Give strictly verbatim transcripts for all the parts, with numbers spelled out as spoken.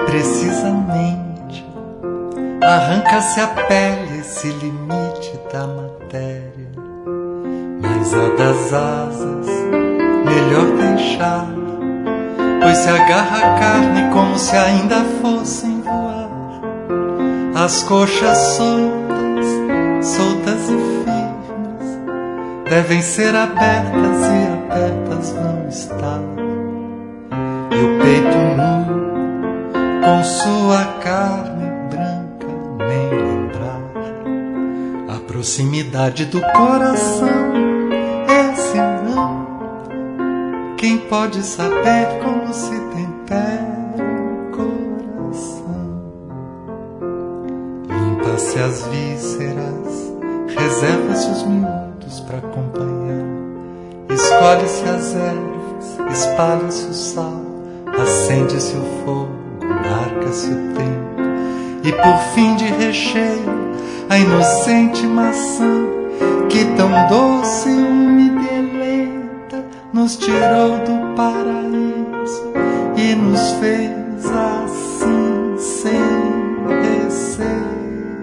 precisamente arranca-se a pele esse limite da matéria, mas a das asas melhor deixar, pois se agarra a carne como se ainda fossem voar. As coxas soltas, soltas e firmes, devem ser abertas e abertas vão estar. E o peito nu, com sua carne branca, nem lembrar. A proximidade do coração, esse não. Quem pode saber como se tempera o coração? Limpa-se as vísceras, reserva-se os miúdos para acompanhar. Escolhe-se as ervas, espalha-se o sal, acende-se o fogo, marca-se o tempo. E por fim de recheio, a inocente maçã, que tão doce me deleita, nos tirou do paraíso e nos fez assim sem receita.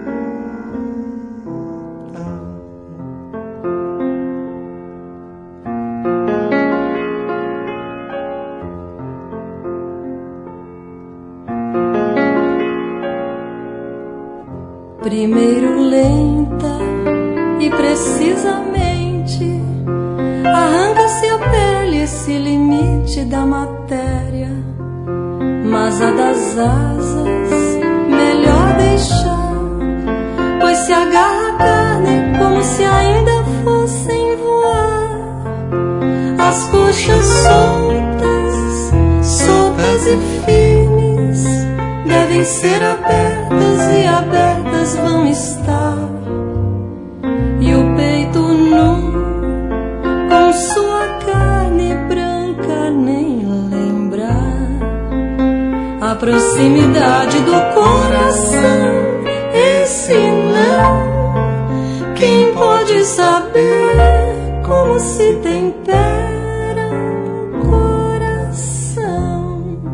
Primeiro lenta e precisamente arranca-se a pele esse limite da matéria, mas a das asas melhor deixar, pois se agarra a carne como se ainda fossem voar. As coxas soltas, soltas e firmes, devem ser abertas e abertas vão estar. E o peito nu, com sua carne branca, nem lembrar. A proximidade do coração, esse não. Quem pode saber como se tempera o coração?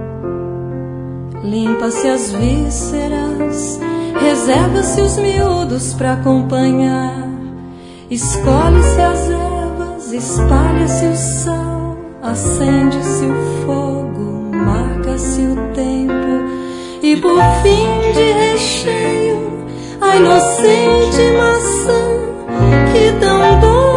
Limpa-se as vísceras, reserva-se os miúdos pra acompanhar. Escolhe-se as ervas, espalha-se o sal, acende-se o fogo, marca-se o tempo. E por fim de recheio, a inocente maçã, que tão doce